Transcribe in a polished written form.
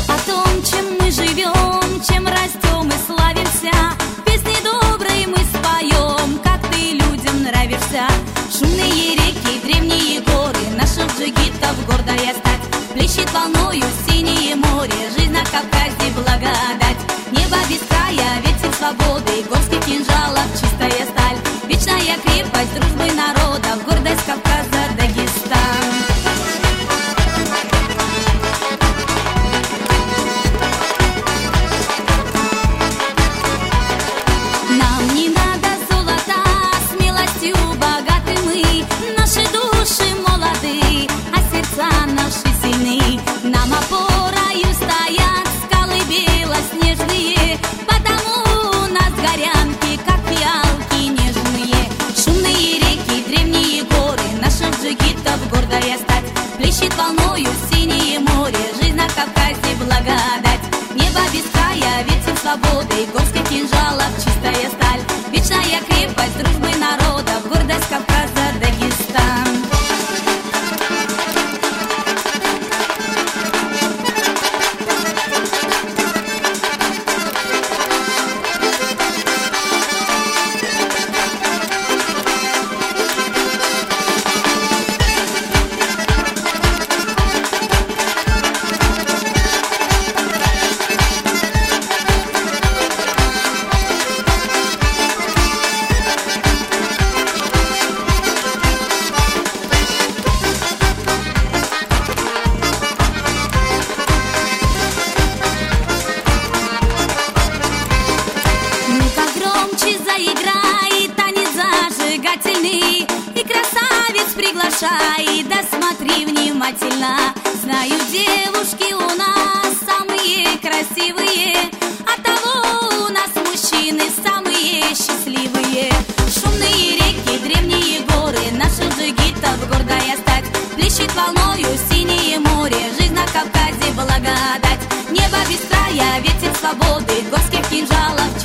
о том, чем мы живем, чем растем и славимся. Песни добрые мы споем, как ты людям нравишься. Шумные реки, древние горы, наших джигитов гордая стать. Плещет волною синее море, жизнь на Кавказе благодать. Небо без края, ветер свободы, горских кинжалов чистая сталь. Вечная крепость дружбы народов, гордость Кавказа, Дагестан. Нам не надо золота, смелостью богаты мы. Наши души молоды, а сердца наши сильны. Нам опорою стоят скалы белоснежные, потому у нас горянки, как фиалки нежные. Шумные реки, древние горы, наших джигитов гордая стать. Плещет волною синее море, жизнь на Кавказе благодать. Небо без края, ветер свободы, горских кинжалов чистая сталь. Вечная крепость дружбы народов, гордость Кавказа, Дагестан. Заиграй, танец зажигательный, и красавец приглашай, да смотри внимательно. Знаю, девушки у нас самые красивые, оттого у нас мужчины самые счастливые. Шумные реки, древние горы, наших джигитов гордая стать. Плещет волною синее море, жизнь на Кавказе благодать. Небо без края, ветер свободы, горских кинжалов